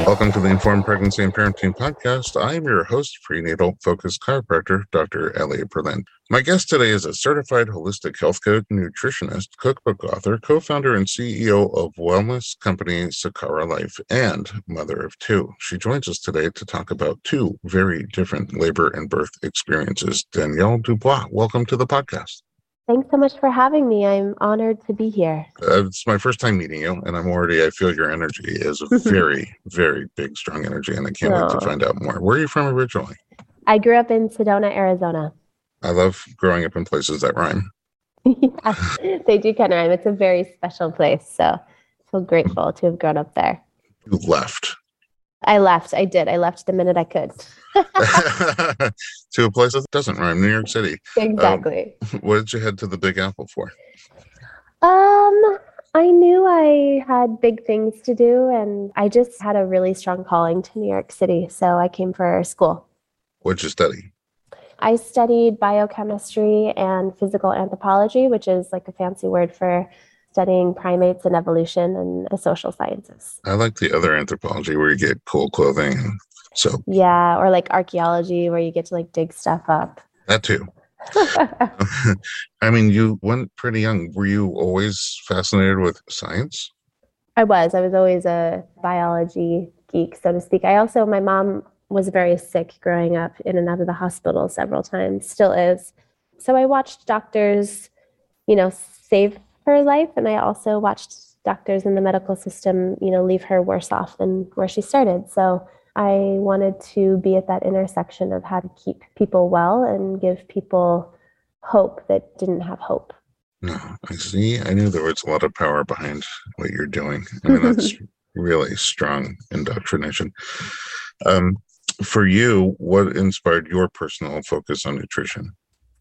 Welcome to the Informed Pregnancy and Parenting Podcast. I am your host, prenatal-focused chiropractor, Dr. Elliot Berlin. My guest today is a certified holistic health coach, nutritionist, cookbook author, co-founder and CEO of wellness company Sakara Life, and mother of two. She joins us today to talk about two very different labor and birth experiences. Danielle Dubois, welcome to the podcast. Thanks so much for having me. I'm honored to be here. It's my first time meeting you, and I feel your energy is a very, very big, strong energy, and I can't wait to find out more. Where are you from originally? I grew up in Sedona, Arizona. I love growing up in places that rhyme. Yeah, they do kind of rhyme. It's a very special place, so grateful to have grown up there. You left. I left. I did. I left the minute I could. To a place that doesn't rhyme, New York City. Exactly. What did you head to the Big Apple for? I knew I had big things to do, and I just had a really strong calling to New York City, so I came for school. What'd you study? I studied biochemistry and physical anthropology, which is like a fancy word for studying primates and evolution and the social sciences. I like the other anthropology where you get cool clothing and soap. Yeah, or like archaeology where you get to like dig stuff up. That too. I mean, you went pretty young. Were you always fascinated with science? I was always a biology geek, so to speak. My mom was very sick growing up, in and out of the hospital several times, still is. So I watched doctors, save her life. And I also watched doctors in the medical system, leave her worse off than where she started. So I wanted to be at that intersection of how to keep people well and give people hope that didn't have hope. No, I see. I knew there was a lot of power behind what you're doing. I mean, that's really strong indoctrination. For you, what inspired your personal focus on nutrition?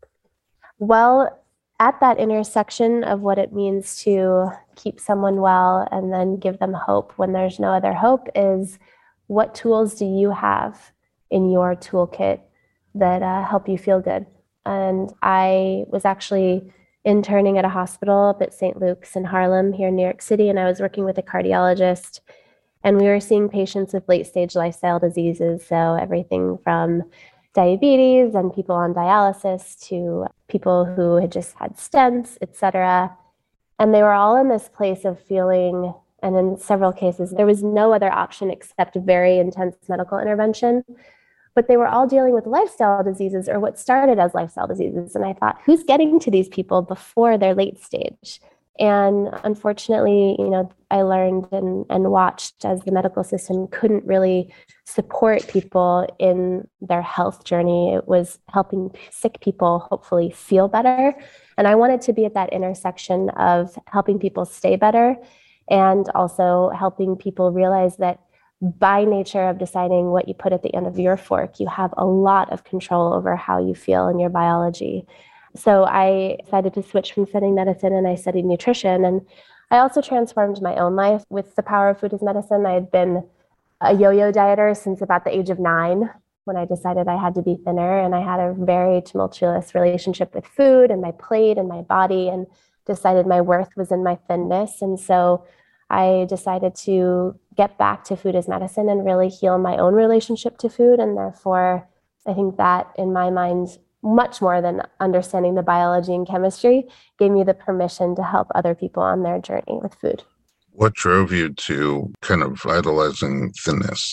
Well, at that intersection of what it means to keep someone well and then give them hope when there's no other hope is, what tools do you have in your toolkit that help you feel good? And I was actually interning at a hospital up at St. Luke's in Harlem here in New York City, and I was working with a cardiologist, and we were seeing patients with late-stage lifestyle diseases, so everything from diabetes and people on dialysis to people who had just had stents, et cetera. And they were all in this place of feeling, and in several cases, there was no other option except very intense medical intervention. But they were all dealing with lifestyle diseases, or what started as lifestyle diseases. And I thought, who's getting to these people before they're late stage? And unfortunately, I learned and watched as the medical system couldn't really support people in their health journey. It was helping sick people hopefully feel better. And I wanted to be at that intersection of helping people stay better and also helping people realize that by nature of deciding what you put at the end of your fork, you have a lot of control over how you feel in your biology. So I decided to switch from studying medicine, and I studied nutrition. And I also transformed my own life with the power of food as medicine. I had been a yo-yo dieter since about the age of 9 when I decided I had to be thinner. And I had a very tumultuous relationship with food and my plate and my body, and decided my worth was in my thinness. And so I decided to get back to food as medicine and really heal my own relationship to food. And therefore, I think that in my mind, much more than understanding the biology and chemistry, gave me the permission to help other people on their journey with food. What drove you to kind of idolizing thinness?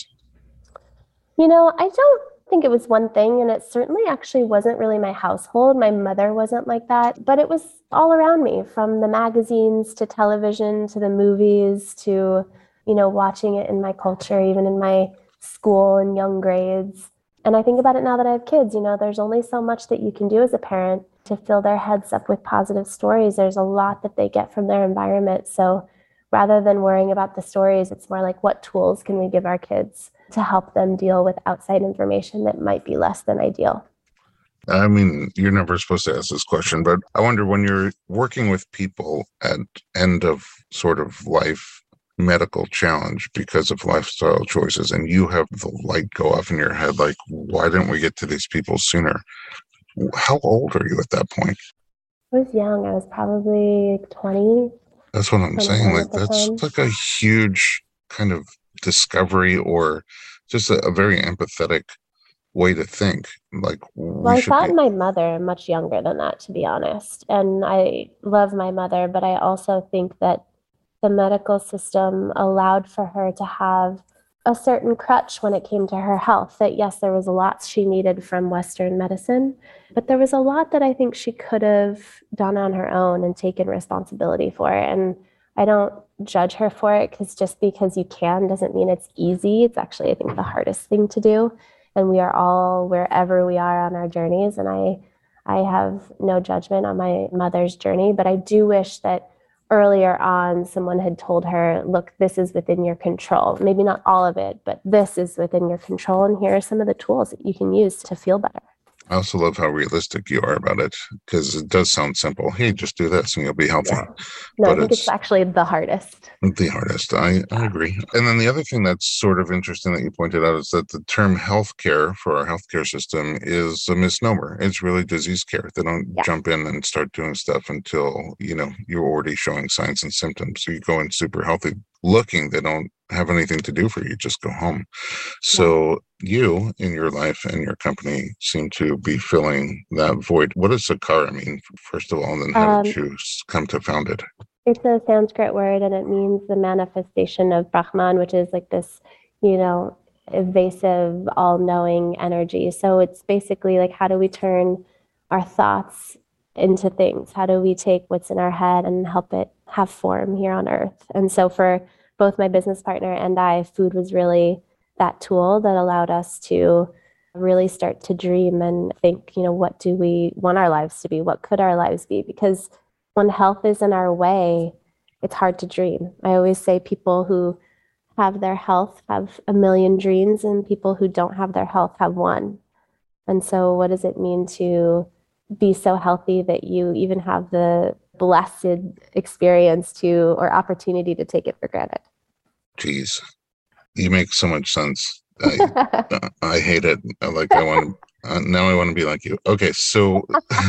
I don't think it was one thing, and it certainly actually wasn't really my household. My mother wasn't like that, but it was all around me, from the magazines to television to the movies to, watching it in my culture, even in my school and young grades. And I think about it now that I have kids, there's only so much that you can do as a parent to fill their heads up with positive stories. There's a lot that they get from their environment. So rather than worrying about the stories, it's more like, what tools can we give our kids to help them deal with outside information that might be less than ideal? I mean, you're never supposed to ask this question, but I wonder, when you're working with people at end of sort of life medical challenge because of lifestyle choices, and you have the light go off in your head, like, why didn't we get to these people sooner? How old are you at that point? I was young. I was probably 20. That's what I'm saying. Like, that's like a huge kind of discovery or just a very empathetic way to think. Like Well, we I should thought be. my mother much younger than that, to be honest. And I love my mother, but I also think that the medical system allowed for her to have a certain crutch when it came to her health. That yes, there was a lot she needed from Western medicine, but there was a lot that I think she could have done on her own and taken responsibility for. And I don't judge her for it because you can doesn't mean it's easy. It's actually, I think, the hardest thing to do. And we are all wherever we are on our journeys. And I have no judgment on my mother's journey, but I do wish that earlier on someone had told her, look, this is within your control. Maybe not all of it, but this is within your control. And here are some of the tools that you can use to feel better. I also love how realistic you are about it because it does sound simple. Hey, just do this and you'll be healthy. Yeah. No, I But think it's it's actually the hardest. the hardest. I agree. And then the other thing that's sort of interesting that you pointed out is that the term healthcare for our healthcare system is a misnomer. It's really disease care. They don't Yeah. jump in and start doing stuff until, you're already showing signs and symptoms. So you go in super healthy looking, they don't have anything to do for you, just go home. So you in your life and your company seem to be filling that void. What does Sakara mean, first of all, and then how did you come to found it? It's a Sanskrit word and it means the manifestation of Brahman, which is like this, evasive, all knowing energy. So it's basically like, how do we turn our thoughts into things? How do we take what's in our head and help it have form here on earth? And so for both my business partner and I, food was really that tool that allowed us to really start to dream and think, what do we want our lives to be? What could our lives be? Because when health is in our way, it's hard to dream. I always say people who have their health have a million dreams, and people who don't have their health have one. And so, what does it mean to be so healthy that you even have the blessed experience to or opportunity to take it for granted? Geez, you make so much sense. I hate it. Like I want to now. I want to be like you. Okay, so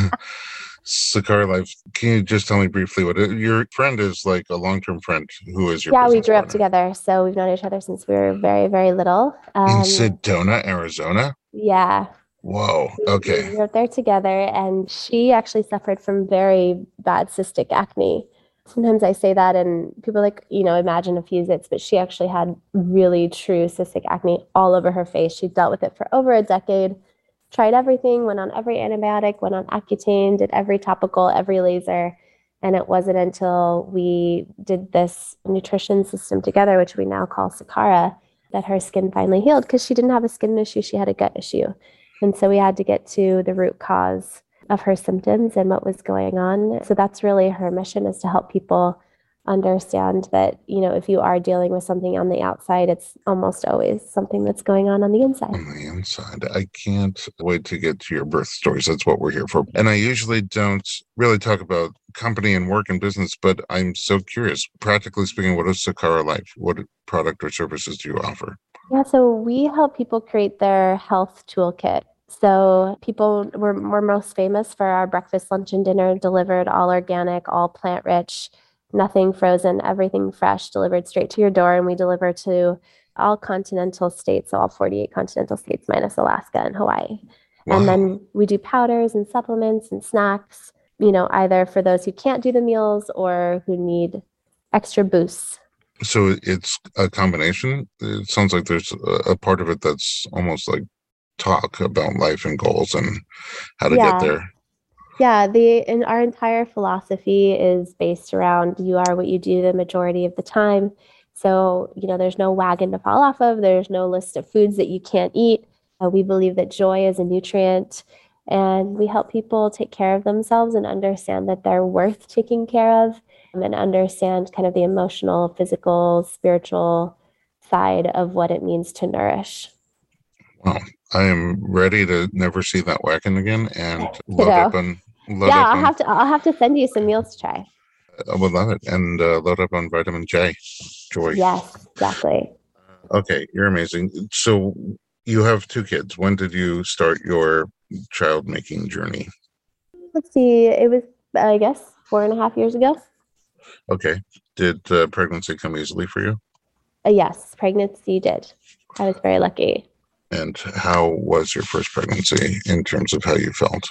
Sakara Life. Can you just tell me briefly what your friend is like? A long-term friend who is your Yeah, we business grew up partner together. So we've known each other since we were very, very little. in Sedona, Arizona? Yeah, Whoa. we Okay. grew up there together, and she actually suffered from very bad cystic acne. Sometimes I say that, and people like, imagine a few zits, but she actually had really true cystic acne all over her face. She dealt with it for over a decade, tried everything, went on every antibiotic, went on Accutane, did every topical, every laser. And it wasn't until we did this nutrition system together, which we now call Sakara, that her skin finally healed because she didn't have a skin issue, she had a gut issue. And so we had to get to the root cause of her symptoms and what was going on. So that's really her mission, is to help people understand that, if you are dealing with something on the outside, it's almost always something that's going on the inside. On the inside. I can't wait to get to your birth stories. That's what we're here for. And I usually don't really talk about company and work and business, but I'm so curious. Practically speaking, what is Sakara Life? What product or services do you offer? Yeah, so we help people create their health toolkit. So we're most famous for our breakfast, lunch, and dinner delivered all organic, all plant rich, nothing frozen, everything fresh, delivered straight to your door. And we deliver to all continental states, so all 48 continental states minus Alaska and Hawaii. Wow. And then we do powders and supplements and snacks, either for those who can't do the meals or who need extra boosts. So it's a combination. It sounds like there's a part of it that's almost like talk about life and goals and how to get there. Yeah, and our entire philosophy is based around you are what you do the majority of the time. So, there's no wagon to fall off of. There's no list of foods that you can't eat. We believe that joy is a nutrient, and we help people take care of themselves and understand that they're worth taking care of, and understand kind of the emotional, physical, spiritual side of what it means to nourish. Wow. I am ready to never see that wagon again and load up on. I'll have to send you some meals to try. I would love it. And load up on vitamin J. Joy. Yes, exactly. Okay, you're amazing. So you have 2 kids. When did you start your child making journey? Let's see. It was, I guess, 4.5 years ago. Okay. Did pregnancy come easily for you? Yes, pregnancy did. I was very lucky. And how was your first pregnancy in terms of how you felt?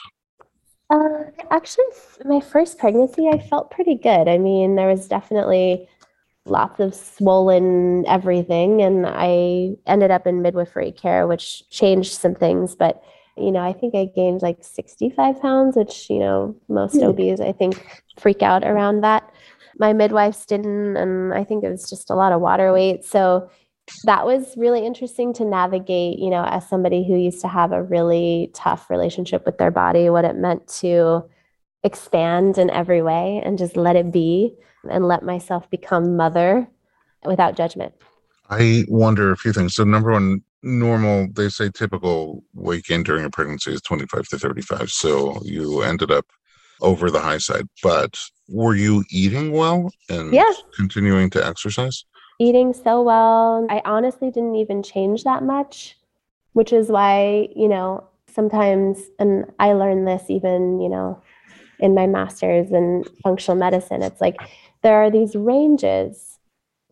Actually, my first pregnancy, I felt pretty good. I mean, there was definitely lots of swollen everything, and I ended up in midwifery care, which changed some things. But, I think I gained like 65 pounds, which, most OBs, I think, freak out around that. My midwives didn't, and I think it was just a lot of water weight. So that was really interesting to navigate, as somebody who used to have a really tough relationship with their body, what it meant to expand in every way and just let it be and let myself become mother without judgment. I wonder a few things. So, number one, normal, they say typical weight gain during a pregnancy is 25 to 35. So, you ended up over the high side, but were you eating well and Yeah, continuing to exercise? eating so well. I honestly didn't even change that much, which is why, sometimes, and I learned this even, in my master's in functional medicine, it's like there are these ranges.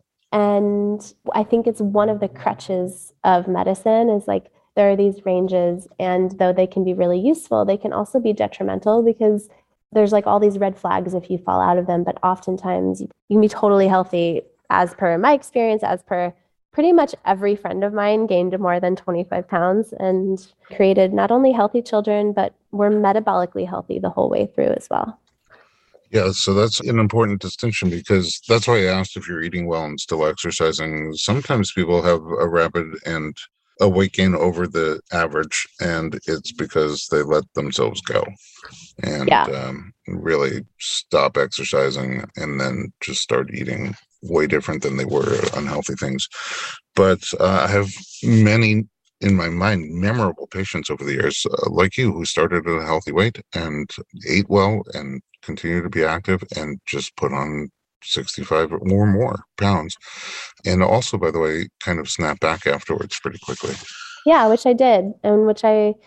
And I think it's one of the crutches of medicine is like there are these ranges. And though they can be really useful, they can also be detrimental because there's like all these red flags if you fall out of them. But oftentimes you can be totally healthy, as per my experience, as per pretty much every friend of mine gained more than 25 pounds and created not only healthy children, but were metabolically healthy the whole way through as well. Yeah, so that's an important distinction because that's why I asked if you're eating well and still exercising. Sometimes people have a rapid and a weight gain over the average, and it's because they let themselves go and Yeah. really stop exercising and then just start eating way different than they were, unhealthy things. But I have many in my mind memorable patients over the years, like you, who started at a healthy weight and ate well and continue to be active and just put on 65 or more pounds. And also, by the way, kind of snap back afterwards pretty quickly. Yeah, which I did. And which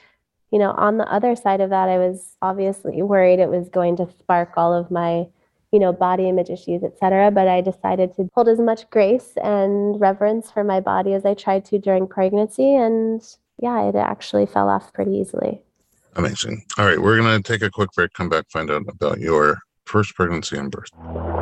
on the other side of that, I was obviously worried it was going to spark all of my, body image issues, et cetera. But I decided to hold as much grace and reverence for my body as I tried to during pregnancy. And yeah, it actually fell off pretty easily. Amazing. All right, we're going to take a quick break, come back, find out about your first pregnancy and birth.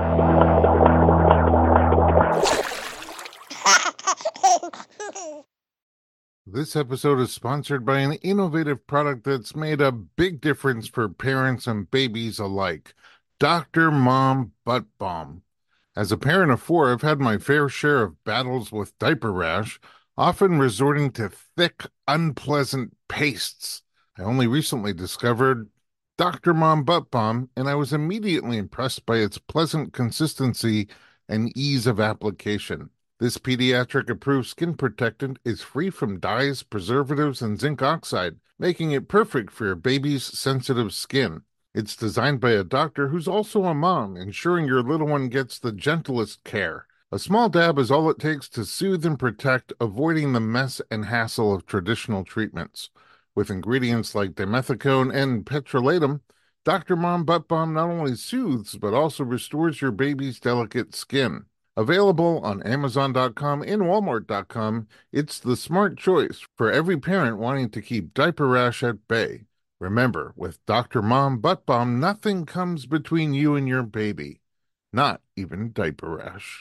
This episode is sponsored by an innovative product that's made a big difference for parents and babies alike. Dr. Mom Butt Balm. As a parent of 4, I've had my fair share of battles with diaper rash, often resorting to thick, unpleasant pastes. I only recently discovered Dr. Mom Butt Balm, and I was immediately impressed by its pleasant consistency and ease of application. This pediatric-approved skin protectant is free from dyes, preservatives, and zinc oxide, making it perfect for your baby's sensitive skin. It's designed by a doctor who's also a mom, ensuring your little one gets the gentlest care. A small dab is all it takes to soothe and protect, avoiding the mess and hassle of traditional treatments. With ingredients like dimethicone and petrolatum, Dr. Mom Butt Balm not only soothes, but also restores your baby's delicate skin. Available on Amazon.com and Walmart.com, it's the smart choice for every parent wanting to keep diaper rash at bay. Remember, with Dr. Mom Butt Balm, nothing comes between you and your baby, not even diaper rash.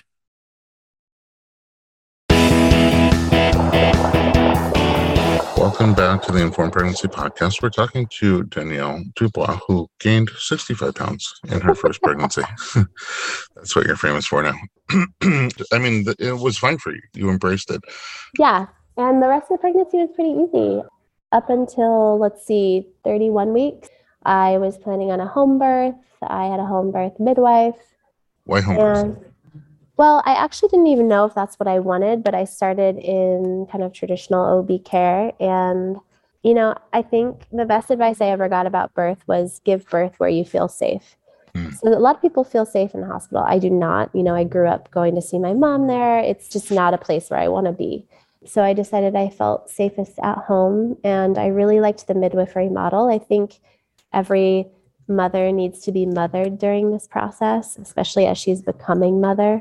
Welcome back to the Informed Pregnancy Podcast. We're talking to Danielle Dubois, who gained 65 pounds in her first pregnancy. That's what you're famous for now. I mean, it was fine for you. You embraced it. Yeah. And the rest of the pregnancy was pretty easy. Up until, 31 weeks, I was planning on a home birth. I had a home birth midwife. Why home birth? Well, I actually didn't even know if that's what I wanted, but I started in kind of traditional OB care. And, I think the best advice I ever got about birth was give birth where you feel safe. So a lot of people feel safe in the hospital. I do not. I grew up going to see my mom there. It's just not a place where I want to be. So I decided I felt safest at home. And I really liked the midwifery model. I think every mother needs to be mothered during this process, especially as she's becoming mother.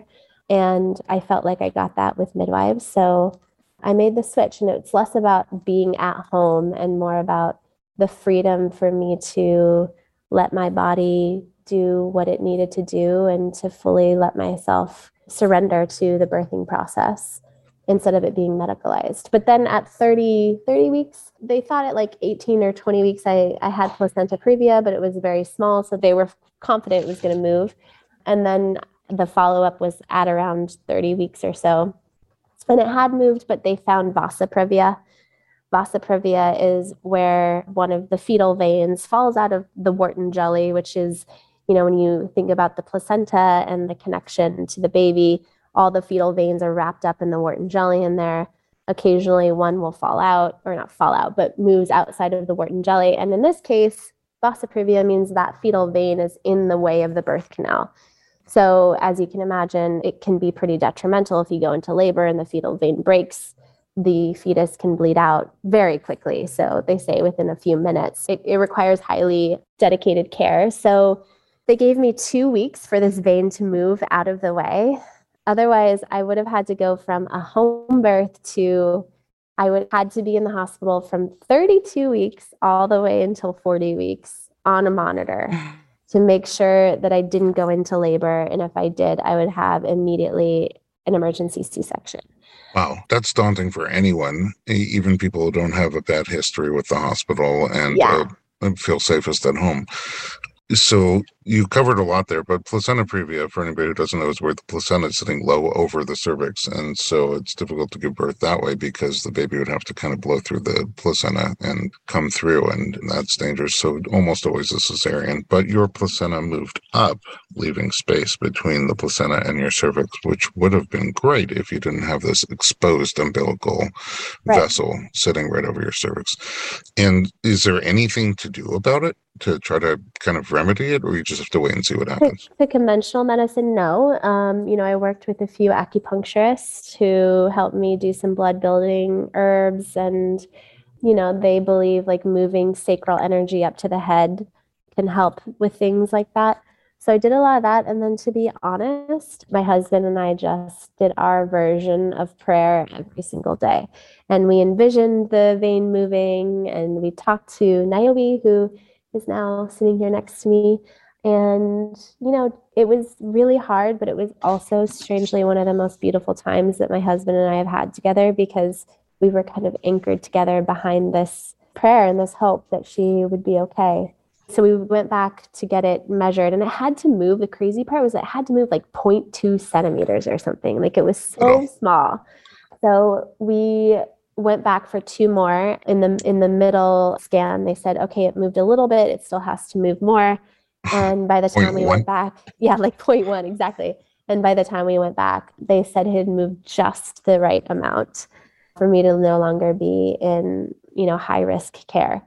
And I felt like I got that with midwives. So I made the switch, and it's less about being at home and more about the freedom for me to let my body do what it needed to do and to fully let myself surrender to the birthing process instead of it being medicalized. But then at 30 weeks, they thought at like 18 or 20 weeks, I had placenta previa, but it was very small. So they were confident it was going to move. And then the follow-up was at around 30 weeks or so. And it had moved, but they found vasa previa. Vasa previa is where one of the fetal veins falls out of the Wharton jelly, which is, when you think about the placenta and the connection to the baby, all the fetal veins are wrapped up in the Wharton jelly in there. Occasionally one will fall out, or not fall out, but moves outside of the Wharton jelly. And in this case, vasa previa means that fetal vein is in the way of the birth canal. So as you can imagine, it can be pretty detrimental if you go into labor and the fetal vein breaks. The fetus can bleed out very quickly. So they say within a few minutes. It requires highly dedicated care. So they gave me 2 weeks for this vein to move out of the way. Otherwise, I would have had to go from a home birth to, I would have had to be in the hospital from 32 weeks all the way until 40 weeks on a monitor to make sure that I didn't go into labor. And if I did, I would have immediately an emergency C-section. Wow, that's daunting for anyone, even people who don't have a bad history with the hospital and feel safest at home. So you covered a lot there, but placenta previa, for anybody who doesn't know, is where the placenta is sitting low over the cervix. And so it's difficult to give birth that way because the baby would have to kind of blow through the placenta and come through, and that's dangerous. So almost always a cesarean. But your placenta moved up, leaving space between the placenta and your cervix, which would have been great if you didn't have this exposed umbilical vessel sitting right over your cervix. And is there anything to do about it to try to kind of remedy it, or you just have to wait and see what happens? The conventional medicine, no. I worked with a few acupuncturists who helped me do some blood building herbs, and they believe like moving sacral energy up to the head can help with things like that. So I did a lot of that. And then, to be honest, my husband and I just did our version of prayer every single day. And we envisioned the vein moving, and we talked to Niobe, who is now sitting here next to me. And, it was really hard, but it was also strangely one of the most beautiful times that my husband and I have had together, because we were kind of anchored together behind this prayer and this hope that she would be okay. So we went back to get it measured, and it had to move. The crazy part was it had to move like 0.2 centimeters or something. Like, it was so small. So we went back for 2 more. In the middle scan, they said, okay, it moved a little bit. It still has to move more. And by the time we went back, like 0.1, exactly. And by the time we went back, they said it had moved just the right amount for me to no longer be in, high risk care.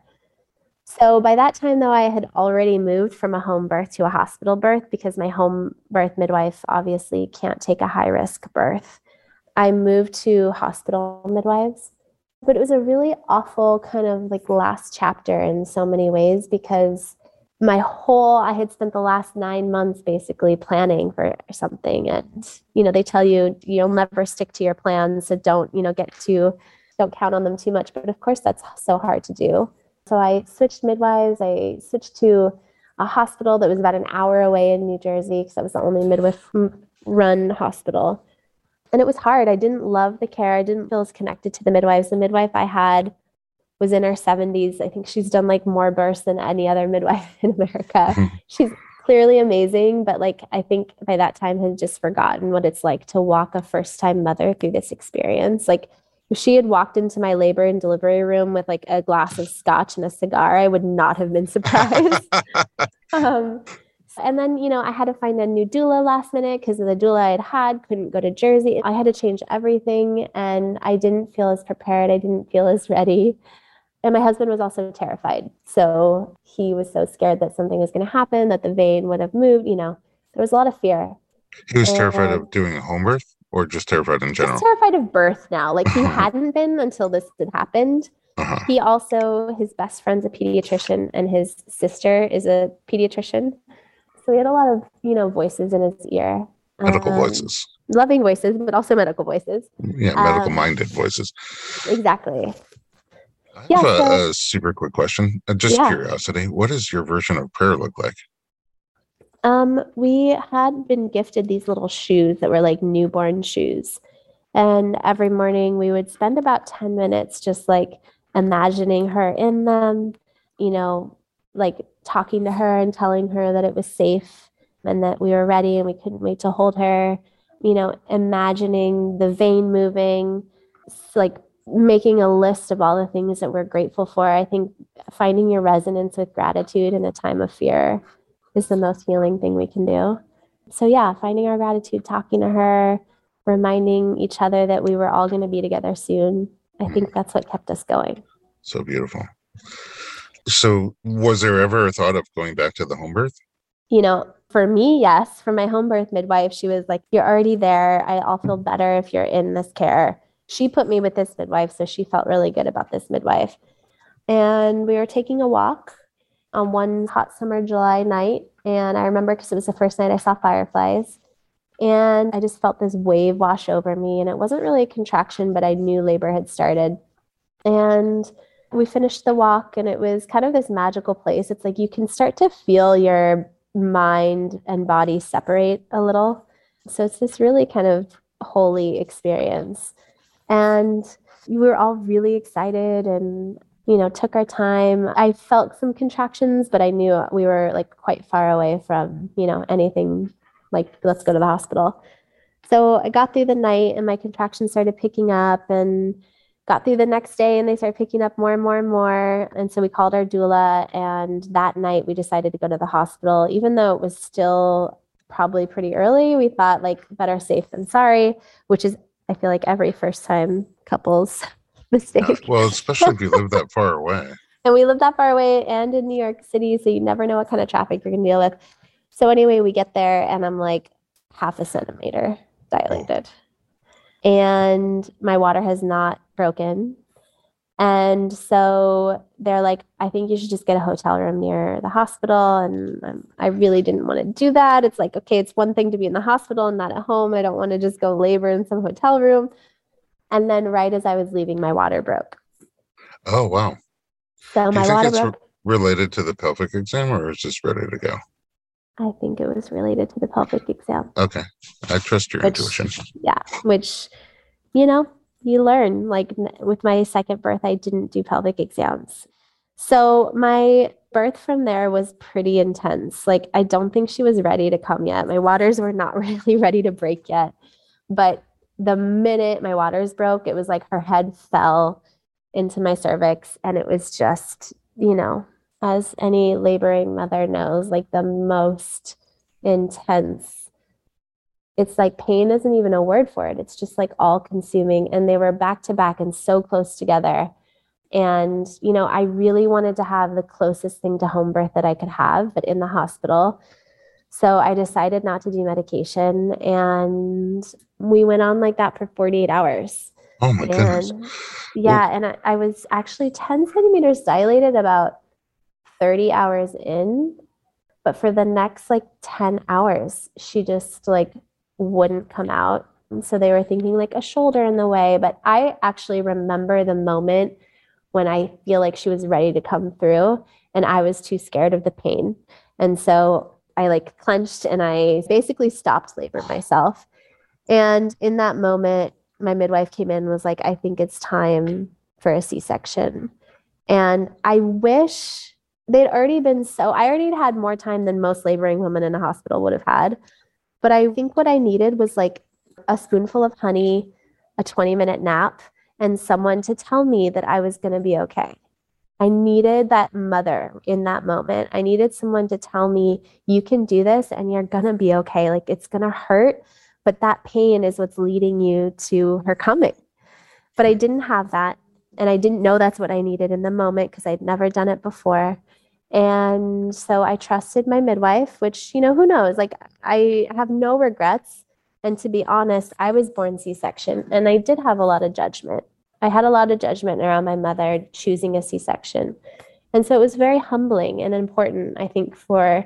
So by that time, though, I had already moved from a home birth to a hospital birth, because my home birth midwife obviously can't take a high risk birth. I moved to hospital midwives, but it was a really awful kind of like last chapter in so many ways, because I had spent the last 9 months basically planning for something. And, they tell you, you'll never stick to your plans. So don't count on them too much. But of course, that's so hard to do. So I switched midwives. I switched to a hospital that was about an hour away in New Jersey, because that was the only midwife-run hospital. And it was hard. I didn't love the care. I didn't feel as connected to the midwives. The midwife I had was in her 70s. I think she's done like more births than any other midwife in America. She's clearly amazing, but like, I think by that time had just forgotten what it's like to walk a first-time mother through this experience. Like, if she had walked into my labor and delivery room with like a glass of scotch and a cigar, I would not have been surprised. And then, I had to find a new doula last minute, because the doula I had couldn't go to Jersey. I had to change everything, and I didn't feel as prepared. I didn't feel as ready. And my husband was also terrified. So he was so scared that something was going to happen, that the vein would have moved. There was a lot of fear. He was terrified of doing a home birth, or just terrified in general? Just terrified of birth now. Like, he hadn't been until this had happened. He also, his best friend's a pediatrician, and his sister is a pediatrician. So he had a lot of, voices in his ear. Medical voices. Loving voices, but also medical voices. Yeah, medical-minded voices. Exactly. I have a super quick question. Just curiosity. What does your version of prayer look like? We had been gifted these little shoes that were like newborn shoes. And every morning we would spend about 10 minutes just like imagining her in them, like talking to her and telling her that it was safe and that we were ready and we couldn't wait to hold her, imagining the vein moving, like making a list of all the things that we're grateful for. I think finding your resonance with gratitude in a time of fear is the most healing thing we can do. So yeah, finding our gratitude, talking to her, reminding each other that we were all going to be together soon. I think that's what kept us going. So beautiful. So was there ever a thought of going back to the home birth? For me, yes. For my home birth midwife, she was like, you're already there. I'll feel better if you're in this care. She put me with this midwife, so she felt really good about this midwife. And we were taking a walk on one hot summer July night. And I remember because it was the first night I saw fireflies. And I just felt this wave wash over me. And it wasn't really a contraction, but I knew labor had started. And we finished the walk, and it was kind of this magical place. It's like you can start to feel your mind and body separate a little. So it's this really kind of holy experience. And we were all really excited and, took our time. I felt some contractions, but I knew we were like quite far away from, anything like, let's go to the hospital. So I got through the night and my contractions started picking up, and got through the next day and they started picking up more and more and more. And so we called our doula, and that night we decided to go to the hospital, even though it was still probably pretty early. We thought like better safe than sorry, which is, I feel like, every first time couples mistake. Well, especially if you live that far away. And we live that far away and in New York City, so you never know what kind of traffic you're going to deal with. So anyway, we get there and I'm like half a centimeter dilated. Oh. And my water has not broken. And so they're like, I think you should just get a hotel room near the hospital. And I really didn't want to do that. It's like, okay, it's one thing to be in the hospital and not at home. I don't want to just go labor in some hotel room. And then right as I was leaving, my water broke. Oh, wow. So my water broke. Related to the pelvic exam, or is just ready to go? I think it was related to the pelvic exam. Okay. I trust your intuition. Yeah. Which, you learn. Like with my second birth, I didn't do pelvic exams. So my birth from there was pretty intense. Like, I don't think she was ready to come yet. My waters were not really ready to break yet. But the minute my waters broke, it was like her head fell into my cervix. And it was just, as any laboring mother knows, like the most intense. It's like pain isn't even a word for it. It's just like all consuming. And they were back to back and so close together. And, I really wanted to have the closest thing to home birth that I could have, but in the hospital. So I decided not to do medication. And we went on like that for 48 hours. Oh my goodness. Yeah. And I was actually 10 centimeters dilated about 30 hours in. But for the next like 10 hours, she just like wouldn't come out. And so they were thinking like a shoulder in the way. But I actually remember the moment when I feel like she was ready to come through and I was too scared of the pain. And so I like clenched and I basically stopped labor myself. And in that moment, my midwife came in and was like, I think it's time for a C-section. And I wish they'd already been I already had more time than most laboring women in a hospital would have had. But I think what I needed was like a spoonful of honey, a 20-minute nap, and someone to tell me that I was going to be okay. I needed that mother in that moment. I needed someone to tell me, you can do this and you're going to be okay. Like, it's going to hurt, but that pain is what's leading you to her coming. But I didn't have that. And I didn't know that's what I needed in the moment because I'd never done it before. And so I trusted my midwife, which, who knows? Like, I have no regrets. And to be honest, I was born C-section and I did have a lot of judgment. I had a lot of judgment around my mother choosing a C-section. And so it was very humbling and important, I think, for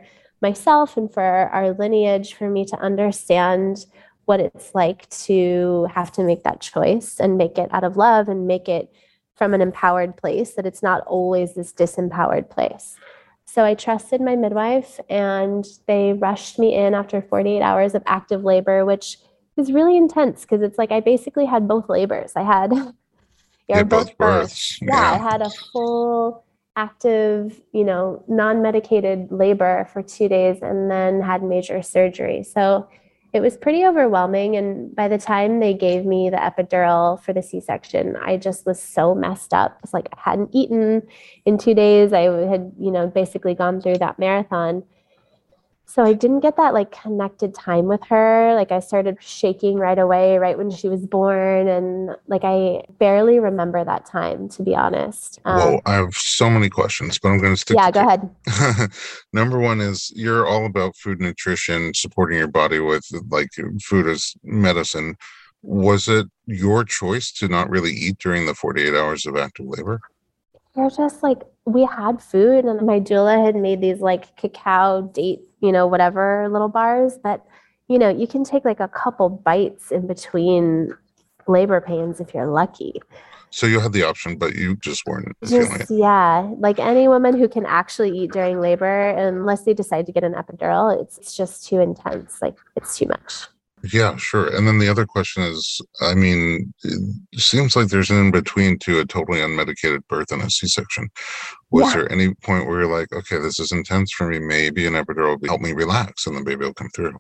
myself and for our lineage, for me to understand what it's like to have to make that choice and make it out of love and make it from an empowered place, that it's not always this disempowered place. So I trusted my midwife, and they rushed me in after 48 hours of active labor, which is really intense because it's like I basically had both labors. I had Both both births. births. Yeah, I Yeah. had a full active, non-medicated labor for 2 days and then had major surgery. So it was pretty overwhelming. And by the time they gave me the epidural for the C-section, I just was so messed up. It's like I hadn't eaten in 2 days. I had, basically gone through that marathon. So I didn't get that like connected time with her. Like I started shaking right away, right when she was born. And like I barely remember that time, to be honest. Whoa, I have so many questions, but I'm going to stick Yeah, to go ahead. Number one is you're all about food nutrition, supporting your body with like food as medicine. Was it your choice to not really eat during the 48 hours of active labor? They're just like, we had food, and my doula had made these like cacao date, whatever little bars that, you can take like a couple bites in between labor pains if you're lucky. So you had the option, but you just weren't feeling it. Just, yeah, like any woman who can actually eat during labor, unless they decide to get an epidural, it's just too intense. Like it's too much. Yeah, sure. And then the other question is, I mean, it seems like there's an in between to a totally unmedicated birth and a C-section. Was Yeah. there any point where you're like, okay, this is intense for me. Maybe an epidural will help me relax and the baby will come through?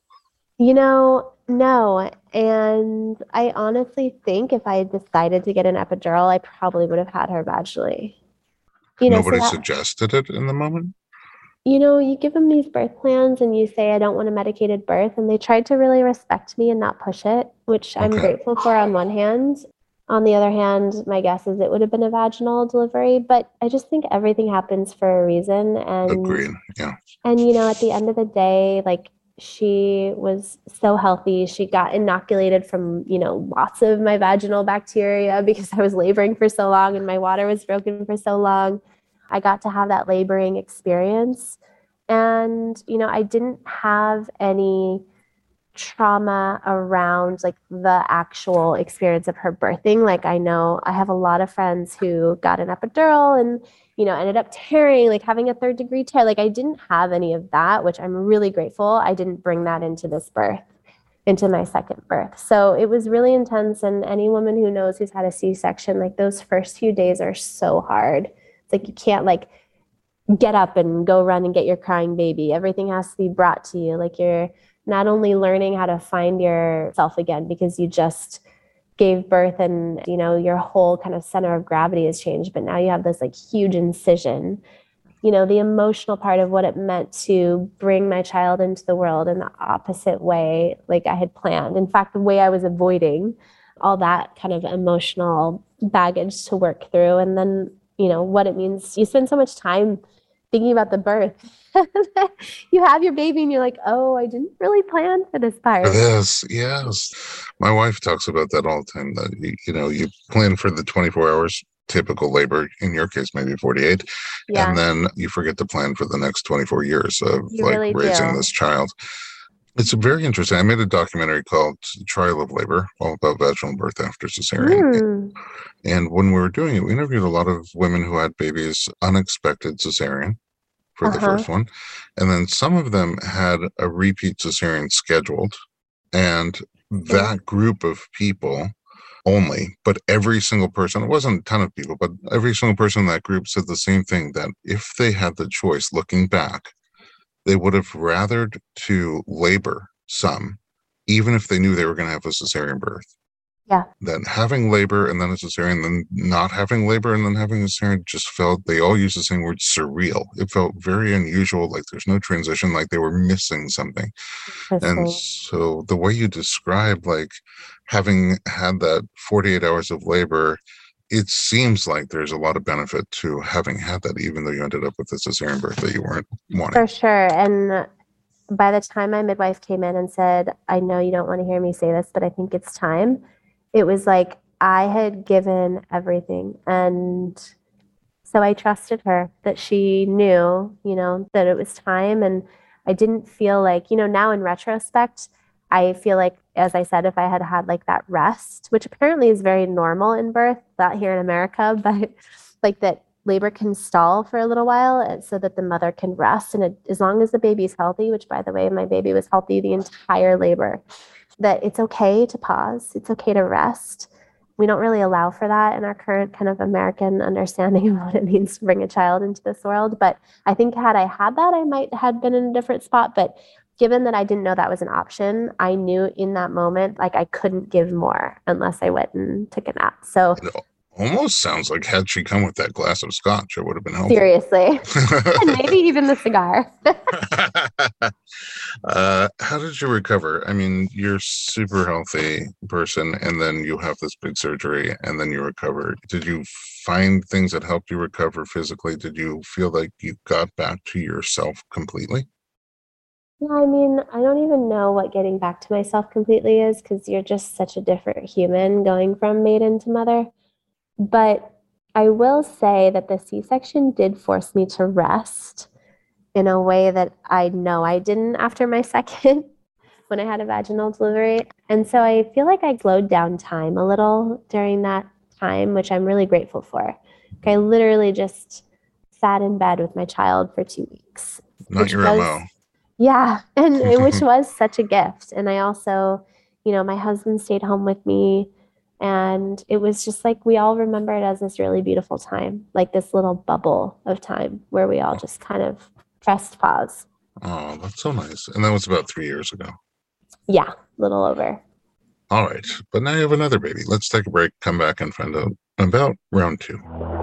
No. And I honestly think if I had decided to get an epidural, I probably would have had her vaginally. So Nobody that, suggested it in the moment? you give them these birth plans and you say, I don't want a medicated birth. And they tried to really respect me and not push it, which I'm Okay. grateful for on one hand. On the other hand, my guess is it would have been a vaginal delivery, but I just think everything happens for a reason. Agreed. Yeah. And at the end of the day, like she was so healthy. She got inoculated from, lots of my vaginal bacteria because I was laboring for so long and my water was broken for so long. I got to have that laboring experience. And, I didn't have any trauma around like the actual experience of her birthing. Like I know I have a lot of friends who got an epidural and ended up tearing, like having a third-degree tear. Like I didn't have any of that, which I'm really grateful. I didn't bring that into this birth, into my second birth. So it was really intense. And any woman who knows who's had a C-section, like those first few days are so hard. It's like you can't like get up and go run and get your crying baby. Everything has to be brought to you. Like you're not only learning how to find yourself again because you just gave birth and your whole kind of center of gravity has changed, but now you have this like huge incision. The emotional part of what it meant to bring my child into the world in the opposite way like I had planned. In fact, the way I was avoiding, all that kind of emotional baggage to work through. And then what it means, you spend so much time thinking about the birth. You have your baby and you're like, oh, I didn't really plan for this part. For this, yes. My wife talks about that all the time, that, you plan for the 24 hours typical labor, in your case, maybe 48, Yeah, and then you forget to plan for the next 24 years of you like really raising do. this child. It's very interesting. I made a documentary called Trial of Labor, all about vaginal birth after cesarean. Mm. And when we were doing it, we interviewed a lot of women who had babies unexpected cesarean for the Uh-huh. first one. And then some of them had a repeat cesarean scheduled. And Mm. that group of people only, but every single person, it wasn't a ton of people, but every single person in that group said the same thing, that if they had the choice looking back, they would have rathered to labor some, even if they knew they were going to have a cesarean birth. Yeah, That having labor and then a cesarean, then not having labor and then having a cesarean just felt, they all use the same word, surreal. It felt very unusual, like there's no transition, like they were missing something. And interesting. so the way you describe, like having had that 48 hours of labor, it seems like there's a lot of benefit to having had that, even though you ended up with a cesarean birth that you weren't wanting. For sure. And by the time my midwife came in and said, I know you don't want to hear me say this, but I think it's time, it was like I had given everything. And so I trusted her that she knew, that it was time. And I didn't feel like, now in retrospect, I feel like, as I said, if I had had like that rest, which apparently is very normal in birth, not here in America, but like that labor can stall for a little while so that the mother can rest. And as long as the baby's healthy, which by the way, my baby was healthy the entire labor, that it's okay to pause. It's okay to rest. We don't really allow for that in our current kind of American understanding of what it means to bring a child into this world. But I think had I had that, I might have been in a different spot. But given that I didn't know that was an option, I knew in that moment, like I couldn't give more unless I went and took a nap. So It almost sounds like had she come with that glass of scotch, it would have been helpful. Seriously. And maybe even the cigar. How did you recover? I mean, you're a super healthy person, and then you have this big surgery, and then you recover. Did you find things that helped you recover physically? Did you feel like you got back to yourself completely? Yeah, I mean, I don't even know what getting back to myself completely is because you're just such a different human going from maiden to mother. But I will say that the C-section did force me to rest in a way that I know I didn't after my second when I had a vaginal delivery. And so I feel like I slowed down time a little during that time, which I'm really grateful for. Like I literally just sat in bed with my child for 2 weeks. Not your MO. Yeah, and which was such a gift. And I also, my husband stayed home with me. And it was just like we all remember it as this really beautiful time, like this little bubble of time where we all just kind of pressed pause. Oh, that's so nice. And that was about 3 years ago. Yeah, a little over. All right. But now you have another baby. Let's take a break, come back, and find out about round 2.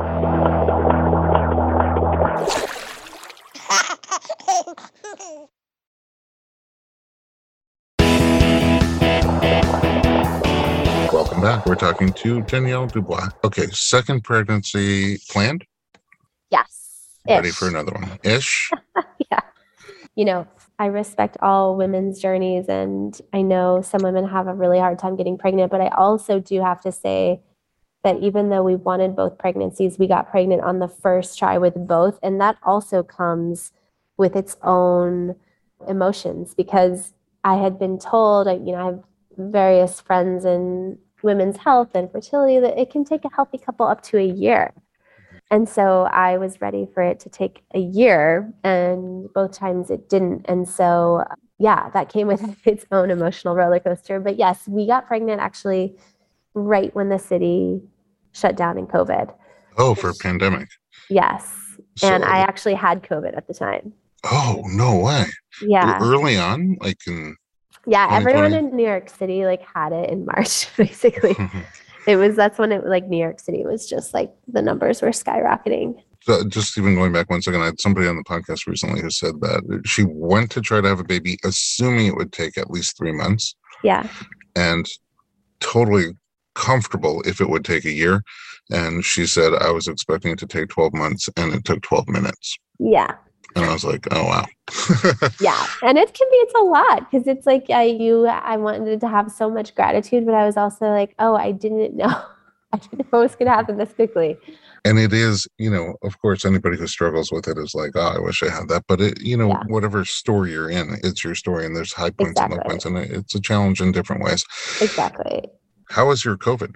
Welcome back. We're talking to Danielle Dubois. Okay, second pregnancy planned? Yes. Ready for another one? Ish? Yeah. I respect all women's journeys, and I know some women have a really hard time getting pregnant, but I also do have to say that even though we wanted both pregnancies, we got pregnant on the first try with both. And that also comes with its own emotions because I had been told, I have various friends in women's health and fertility that it can take a healthy couple up to a year. And so I was ready for it to take a year, and both times it didn't. And so, yeah, that came with its own emotional roller coaster. But yes, we got pregnant actually right when the city shut down in COVID. Oh, for a pandemic. Yes. And I actually had COVID at the time. Oh, no way. Yeah. Early on, like in Yeah, everyone in New York City like had it in March, basically. That's when it like New York City was just like the numbers were skyrocketing. So just even going back 1 second, I had somebody on the podcast recently who said that she went to try to have a baby, assuming it would take at least 3 months. Yeah. And totally comfortable if it would take a year. And she said, I was expecting it to take 12 months and it took 12 minutes. Yeah. And I was like, oh, wow. Yeah. And it's a lot because it's like I wanted to have so much gratitude, but I was also like, oh, I didn't know. I didn't know what was going to happen this quickly. And it is, of course, anybody who struggles with it is like, oh, I wish I had that. But whatever story you're in, it's your story. And there's high points and low points. And it's a challenge in different ways. Exactly. How was your COVID?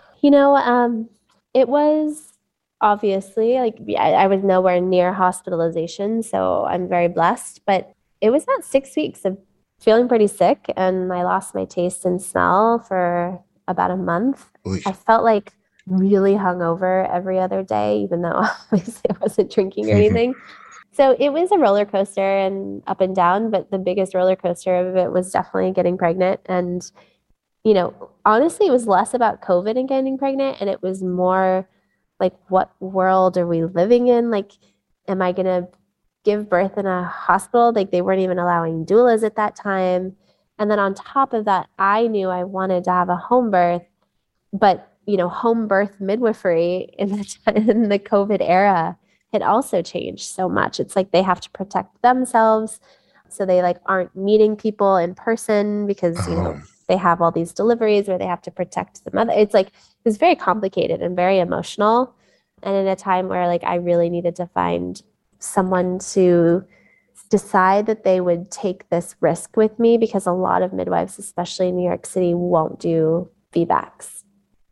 It was obviously I was nowhere near hospitalization, so I'm very blessed. But it was about 6 weeks of feeling pretty sick, and I lost my taste and smell for about a month. Oy. I felt like really hungover every other day, even though obviously I wasn't drinking or anything. So it was a roller coaster and up and down, but the biggest roller coaster of it was definitely getting pregnant. And honestly, it was less about COVID and getting pregnant, and it was more like, what world are we living in? Like, am I going to give birth in a hospital? Like, they weren't even allowing doulas at that time. And then on top of that, I knew I wanted to have a home birth, but, home birth midwifery in the COVID era had also changed so much. It's like they have to protect themselves. So they aren't meeting people in person because, they have all these deliveries where they have to protect the mother. It's very complicated and very emotional. And in a time where I really needed to find someone to decide that they would take this risk with me, because a lot of midwives, especially in New York City, won't do VBACs.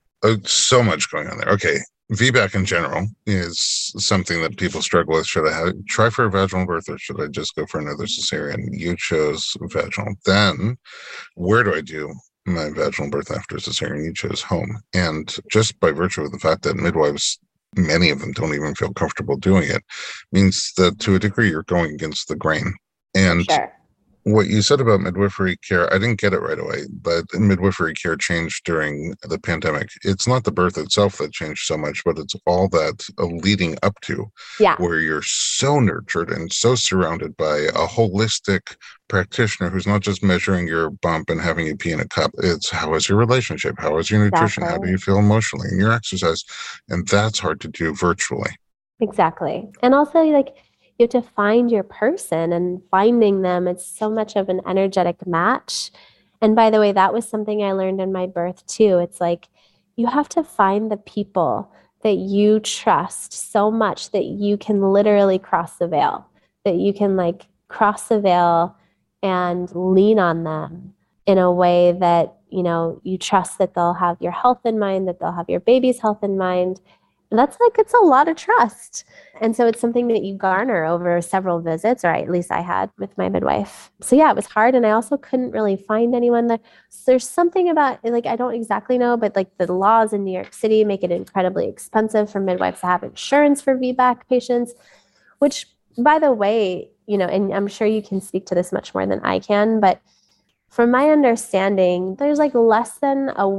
So much going on there. Okay. VBAC in general is something that people struggle with. Should I try for a vaginal birth, or should I just go for another cesarean? You chose vaginal. Then where do I do my vaginal birth after cesarean? You chose home. And just by virtue of the fact that midwives, many of them don't even feel comfortable doing it, means that to a degree you're going against the grain. And sure. What you said about midwifery care, I didn't get it right away, but midwifery care changed during the pandemic. It's not the birth itself that changed so much, but it's all that leading up to, where you're so nurtured and so surrounded by a holistic practitioner who's not just measuring your bump and having you pee in a cup. It's how is your relationship? How is your nutrition? How do you feel emotionally and your exercise? And that's hard to do virtually. Exactly. And also, like, you have to find your person, and finding them, it's so much of an energetic match. And by the way, that was something I learned in my birth too. It's like, you have to find the people that you trust so much that you can literally cross the veil, that you can like cross the veil and lean on them in a way that, you know, you trust that they'll have your health in mind, that they'll have your baby's health in mind. And that's like, it's a lot of trust. And so it's something that you garner over several visits, or at least I had with my midwife. So yeah, it was hard. And I also couldn't really find anyone that, so there's something about, like, I don't exactly know, but like the laws in New York City make it incredibly expensive for midwives to have insurance for VBAC patients, which, by the way, you know, and I'm sure you can speak to this much more than I can, but from my understanding, there's like less than a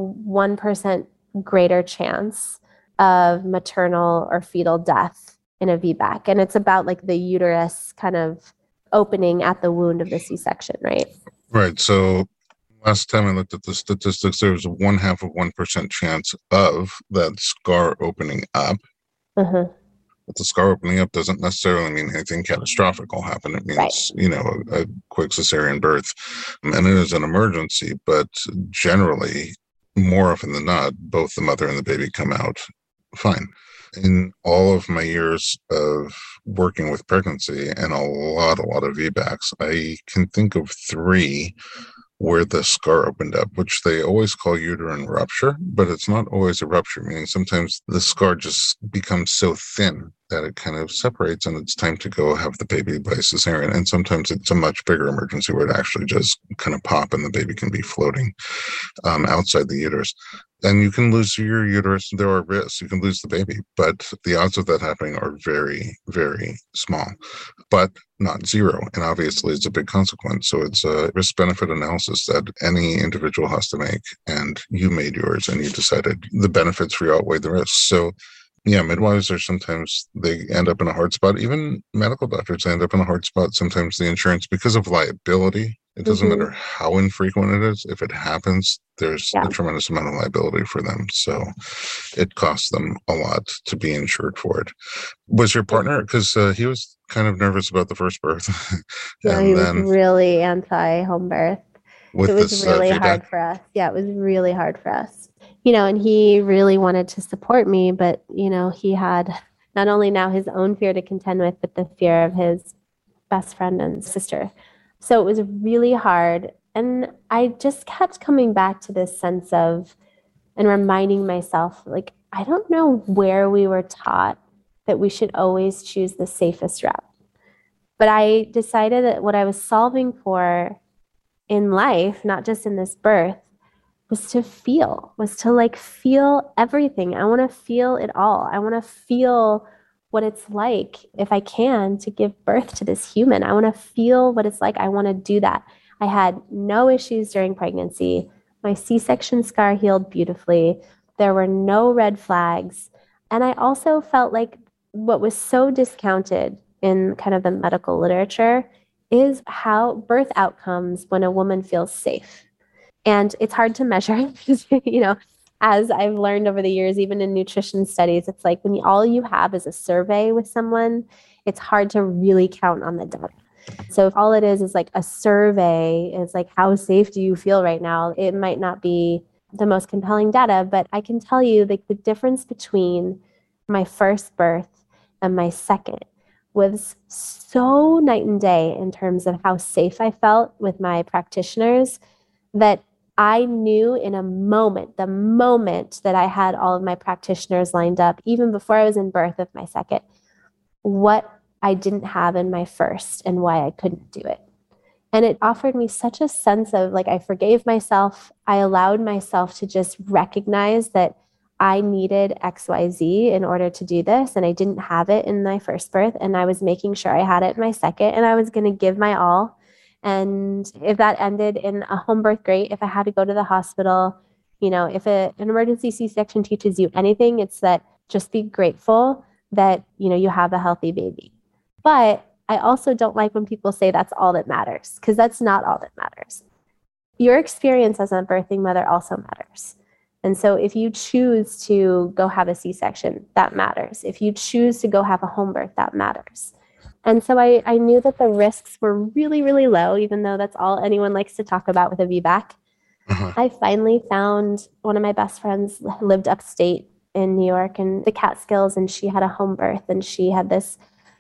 1% greater chance of maternal or fetal death in a VBAC. And it's about like the uterus kind of opening at the wound of the C-section, right? Right. So last time I looked at the statistics, there was a 0.5% chance of that scar opening up. Uh-huh. But the scar opening up doesn't necessarily mean anything catastrophic will happen. It means, you know, a quick cesarean birth. And it is an emergency, but generally, more often than not, both the mother and the baby come out fine. In all of my years of working with pregnancy and a lot of VBACs, I can think of 3 where the scar opened up, which they always call uterine rupture, but it's not always a rupture, meaning sometimes the scar just becomes so thin that it kind of separates and it's time to go have the baby by cesarean. And sometimes it's a much bigger emergency where it actually just kind of pop and the baby can be floating outside the uterus. And you can lose your uterus. There are risks. You can lose the baby, but the odds of that happening are very, very small, but not zero. And obviously, it's a big consequence. So it's a risk-benefit analysis that any individual has to make. And you made yours, and you decided the benefits for you outweigh the risks. So yeah, midwives are sometimes, they end up in a hard spot. Even medical doctors end up in a hard spot. Sometimes the insurance, because of liability, it doesn't matter how infrequent it is. If it happens, there's a tremendous amount of liability for them. So it costs them a lot to be insured for it. Was your partner, because he was kind of nervous about the first birth. Yeah, he was really anti-home birth. It was really hard for us. Yeah, it was really hard for us. You know, and he really wanted to support me, but, you know, he had not only now his own fear to contend with, but the fear of his best friend and sister. So it was really hard. And I just kept coming back to this sense of, and reminding myself, like, I don't know where we were taught that we should always choose the safest route. But I decided that what I was solving for in life, not just in this birth, was to like feel everything. I want to feel it all. I want to feel what it's like, if I can, to give birth to this human. I want to feel what it's like. I want to do that. I had no issues during pregnancy. My C-section scar healed beautifully. There were no red flags. And I also felt like what was so discounted in kind of the medical literature is how birth outcomes when a woman feels safe. And it's hard to measure, you know, as I've learned over the years, even in nutrition studies, it's like when all you have is a survey with someone, it's hard to really count on the data. So if all it is like a survey, it's like, how safe do you feel right now? It might not be the most compelling data, but I can tell you, like, the difference between my first birth and my second was so night and day in terms of how safe I felt with my practitioners that I knew in a moment, the moment that I had all of my practitioners lined up, even before I was in birth of my second, what I didn't have in my first and why I couldn't do it. And it offered me such a sense of like, I forgave myself. I allowed myself to just recognize that I needed XYZ in order to do this. And I didn't have it in my first birth. And I was making sure I had it in my second. And I was going to give my all. And if that ended in a home birth, great. If I had to go to the hospital, if an emergency C-section teaches you anything, it's that just be grateful that, you have a healthy baby. But I also don't like when people say that's all that matters, because that's not all that matters. Your experience as a birthing mother also matters. And so if you choose to go have a C-section, that matters. If you choose to go have a home birth, that matters. And so I knew that the risks were really, really low, even though that's all anyone likes to talk about with a VBAC. I finally found one of my best friends lived upstate in New York in the Catskills, and she had a home birth, and she had this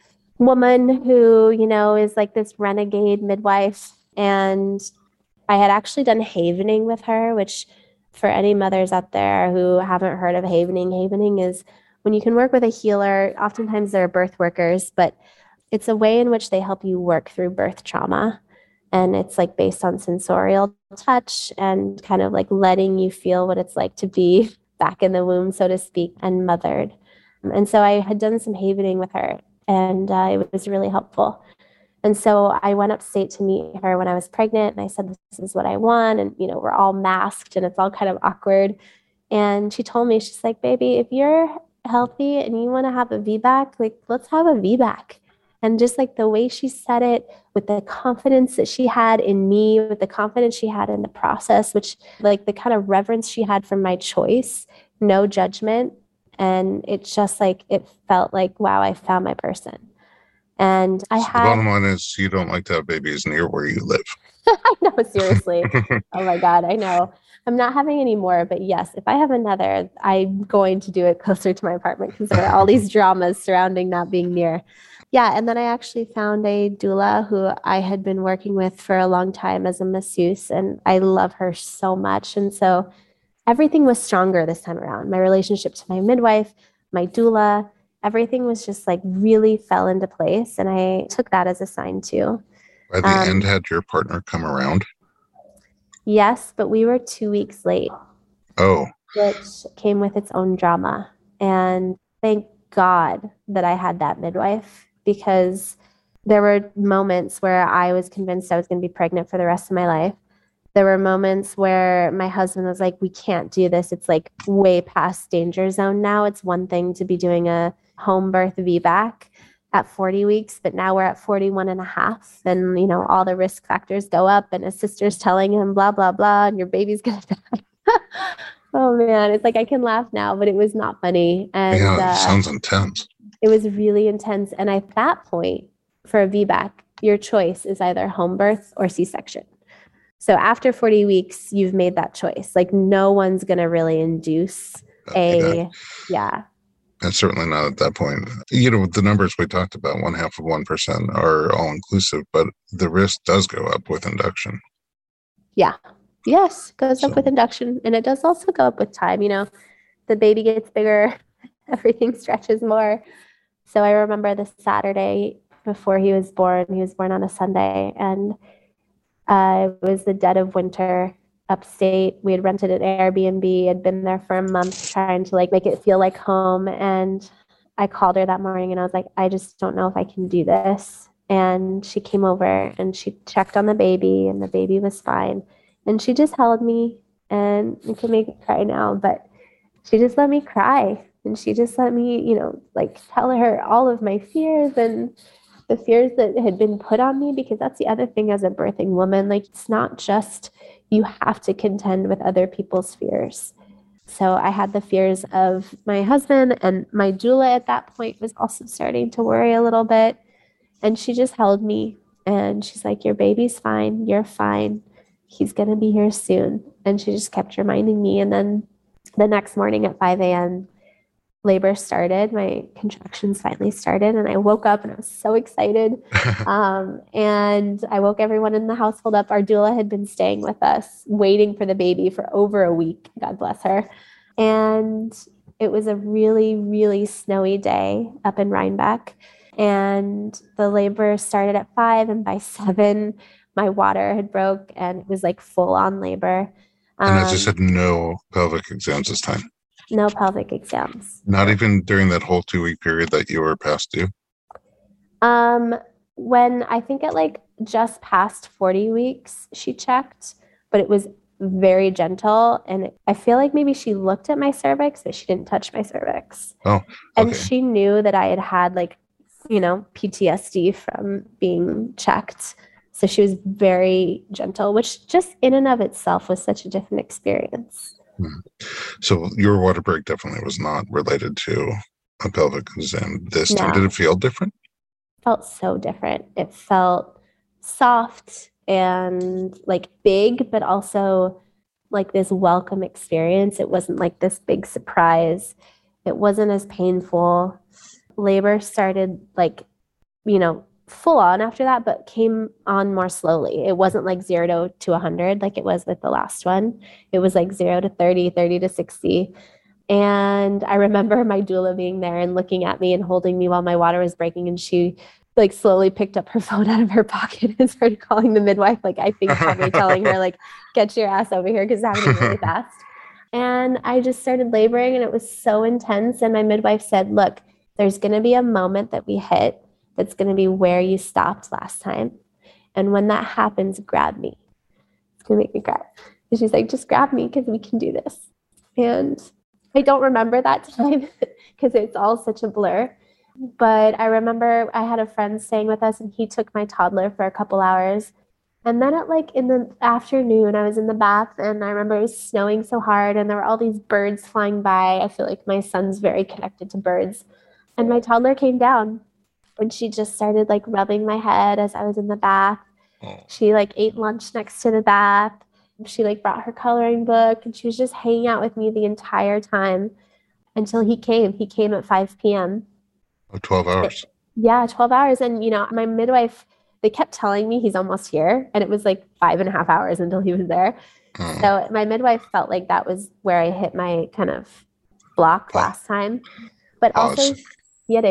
woman who, is like this renegade midwife. And I had actually done havening with her, which for any mothers out there who haven't heard of havening is when you can work with a healer. Oftentimes they're birth workers, but it's a way in which they help you work through birth trauma. And it's like based on sensorial touch and kind of like letting you feel what it's like to be back in the womb, so to speak, and mothered. And so I had done some havening with her, and it was really helpful. And so I went upstate to meet her when I was pregnant, and I said, this is what I want. And, we're all masked and it's all kind of awkward. And she told me, she's like, baby, if you're healthy and you want to have a VBAC, like, let's have a VBAC. And just like the way she said it, with the confidence that she had in me, with the confidence she had in the process, which like the kind of reverence she had for my choice, no judgment. And it's just like, it felt like, wow, I found my person. And the bottom line is you don't like to have babies near where you live. I know, seriously. Oh my God, I know. I'm not having any more, but yes, if I have another, I'm going to do it closer to my apartment because there are all these dramas surrounding not being near. Yeah, and then I actually found a doula who I had been working with for a long time as a masseuse, and I love her so much. And so everything was stronger this time around. My relationship to my midwife, my doula, everything was just like really fell into place. And I took that as a sign too. By the end, had your partner come around? Yes, but we were 2 weeks late. Oh. Which came with its own drama. And thank God that I had that midwife, because there were moments where I was convinced I was going to be pregnant for the rest of my life. There were moments where my husband was like, we can't do this. It's like way past danger zone now. It's one thing to be doing a home birth VBAC at 40 weeks, but now we're at 41 and a half. And, all the risk factors go up, and his sister's telling him blah, blah, blah, and your baby's going to die. Oh man, it's like I can laugh now, but it was not funny. And yeah, it sounds intense. It was really intense. And at that point, for a VBAC, your choice is either home birth or C-section. So after 40 weeks, you've made that choice. Like no one's going to really induce yeah. And certainly not at that point. The numbers we talked about, 0.5% of 1% are all inclusive, but the risk does go up with induction. Yeah. Yes, goes up with induction. And it does also go up with time. The baby gets bigger, everything stretches more. So I remember the Saturday before he was born on a Sunday, and it was the dead of winter upstate. We had rented an Airbnb, had been there for a month trying to like make it feel like home. And I called her that morning and I was like, I just don't know if I can do this. And she came over and she checked on the baby, and the baby was fine. And she just held me, and you can make it cry now, but she just let me cry. And she just let me, tell her all of my fears and the fears that had been put on me, because that's the other thing as a birthing woman. Like, it's not just you have to contend with other people's fears. So I had the fears of my husband, and my doula at that point was also starting to worry a little bit. And she just held me, and she's like, your baby's fine. You're fine. He's going to be here soon. And she just kept reminding me. And then the next morning at 5 a.m., labor started, my contractions finally started, and I woke up and I was so excited. And I woke everyone in the household up. Our doula had been staying with us, waiting for the baby for over a week. God bless her. And it was a really, really snowy day up in Rhinebeck. And the labor started at 5, and by 7, my water had broke, and it was like full on labor. And I just had no pelvic exams this time. No pelvic exams. Not even during that whole 2-week period that you were past due? When I think it like just past 40 weeks, she checked, but it was very gentle. And I feel like maybe she looked at my cervix, but she didn't touch my cervix. Oh, okay. And she knew that I had like, PTSD from being checked. So she was very gentle, which just in and of itself was such a different experience. So your water break definitely was not related to a pelvic exam this time. Did it feel different? It felt so different. It felt soft and like big, but also like this welcome experience. It wasn't like this big surprise. It wasn't as painful. Labor started like, full on after that, but came on more slowly. It wasn't like 0 to 100 like it was with the last one. It was like 0 to 30, 30 to 60. And I remember my doula being there and looking at me and holding me while my water was breaking. And she like slowly picked up her phone out of her pocket and started calling the midwife. Like I think probably telling her like, get your ass over here because it's happening really fast. And I just started laboring and it was so intense. And my midwife said, look, there's going to be a moment that we hit that's going to be where you stopped last time. And when that happens, grab me. It's going to make me cry. And she's like, just grab me because we can do this. And I don't remember that time because it's all such a blur. But I remember I had a friend staying with us and he took my toddler for a couple hours. And then at like in the afternoon, I was in the bath and I remember it was snowing so hard and there were all these birds flying by. I feel like my son's very connected to birds. And my toddler came down and she just started like rubbing my head as I was in the bath. She like ate lunch next to the bath. She like brought her coloring book and she was just hanging out with me the entire time until he came. He came at 5 p.m. 12 hours. Yeah, 12 hours. And, my midwife, they kept telling me he's almost here. And it was like 5.5 hours until he was there. So my midwife felt like that was where I hit my kind of block last time. But also he had a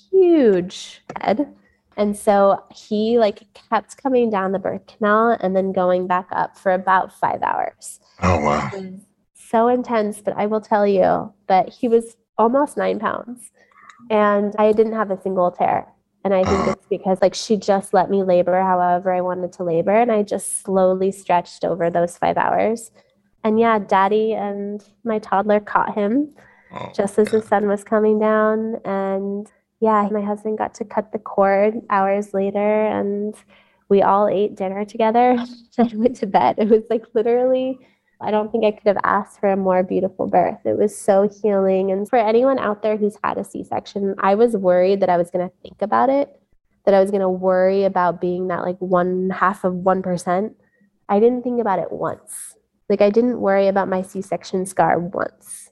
huge head. And so he like kept coming down the birth canal and then going back up for about 5 hours. Oh, wow. It was so intense, but I will tell you that he was almost 9 pounds and I didn't have a single tear. And I think it's because like she just let me labor however I wanted to labor. And I just slowly stretched over those 5 hours. And yeah, Daddy and my toddler caught him just as the sun was coming down. And yeah, my husband got to cut the cord hours later and we all ate dinner together and went to bed. It was like literally, I don't think I could have asked for a more beautiful birth. It was so healing. And for anyone out there who's had a C-section, I was worried that I was going to think about it, that I was going to worry about being that like 1/2 of 1%. I didn't think about it once. Like I didn't worry about my C-section scar once.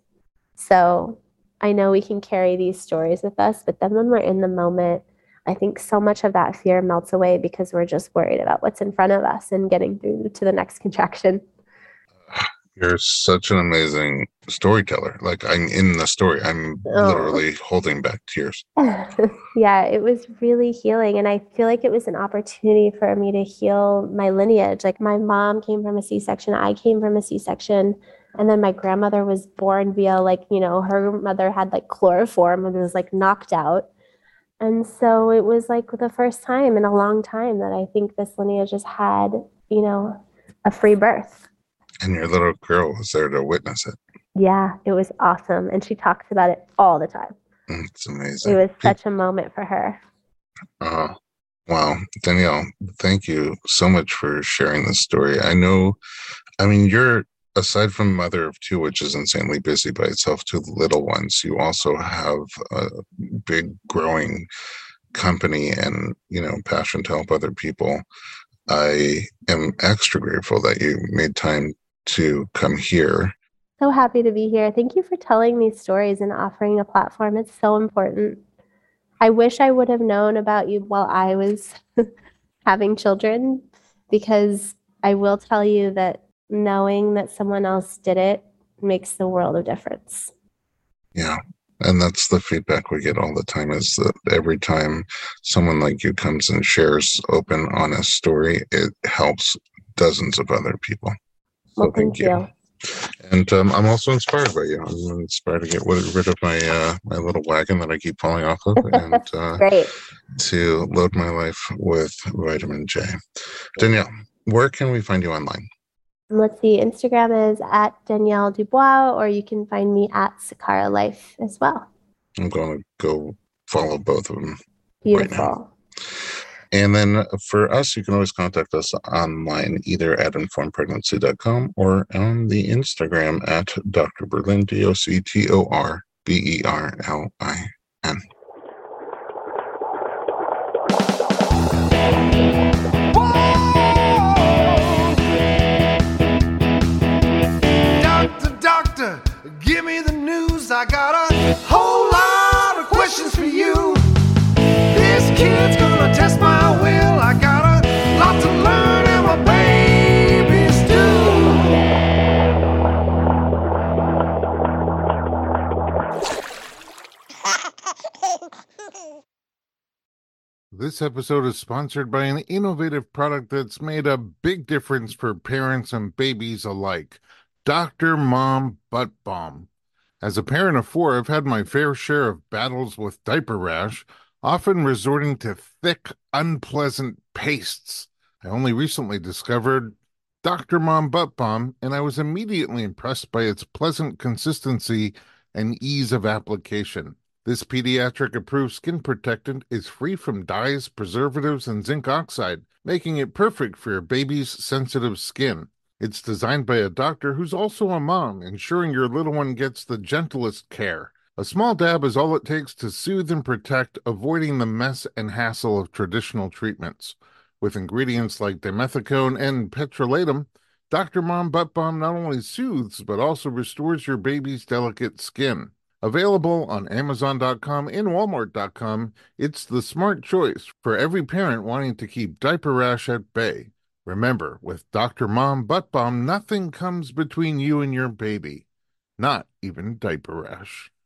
So I know we can carry these stories with us, but then when we're in the moment, I think so much of that fear melts away because we're just worried about what's in front of us and getting through to the next contraction. You're such an amazing storyteller. Like I'm in the story. I'm literally holding back tears. Yeah, it was really healing. And I feel like it was an opportunity for me to heal my lineage. Like my mom came from a C-section. I came from a C-section. And then my grandmother was born via like, her mother had like chloroform and was like knocked out. And so it was like the first time in a long time that I think this lineage has had, a free birth. And your little girl was there to witness it. Yeah, it was awesome. And she talks about it all the time. It's amazing. It was such a moment for her. Wow. Danielle, thank you so much for sharing this story. You're, aside from mother of 2, which is insanely busy by itself, 2 little ones, you also have a big growing company and, passion to help other people. I am extra grateful that you made time to come here So happy to be here. Thank you for telling these stories and offering a platform. It's so important. I wish I would have known about you while I was having children, because I will tell you that knowing that someone else did it makes the world of difference. Yeah. And that's the feedback we get all the time, is that every time someone like you comes and shares open, honest story, it helps dozens of other people. So Well, thank you. And I'm also inspired by you. I'm inspired to get rid of my little wagon that I keep falling off of, and Great. to load my life with vitamin J. Danielle, where can we find you online? Let's see. Instagram is at Danielle Dubois, or you can find me at Sakara Life as well. I'm going to go follow both of them right now. Beautiful. And then for us, you can always contact us online, either at informedpregnancy.com or on the Instagram at Dr. Berlin, DoctorBerlin. Doctor, give me the news. I got a whole lot of questions for you. This kid's gonna test my will. I got a lot to learn, and my babies do. This episode is sponsored by an innovative product that's made a big difference for parents and babies alike. Dr. Mom Butt Balm. As a parent of 4, I've had my fair share of battles with diaper rash, often resorting to thick, unpleasant pastes. I only recently discovered Dr. Mom Butt Balm, and I was immediately impressed by its pleasant consistency and ease of application. This pediatric-approved skin protectant is free from dyes, preservatives, and zinc oxide, making it perfect for your baby's sensitive skin. It's designed by a doctor who's also a mom, ensuring your little one gets the gentlest care. A small dab is all it takes to soothe and protect, avoiding the mess and hassle of traditional treatments. With ingredients like dimethicone and petrolatum, Dr. Mom Butt Balm not only soothes, but also restores your baby's delicate skin. Available on Amazon.com and Walmart.com, it's the smart choice for every parent wanting to keep diaper rash at bay. Remember, with Dr. Mom Butt Balm, nothing comes between you and your baby, not even diaper rash.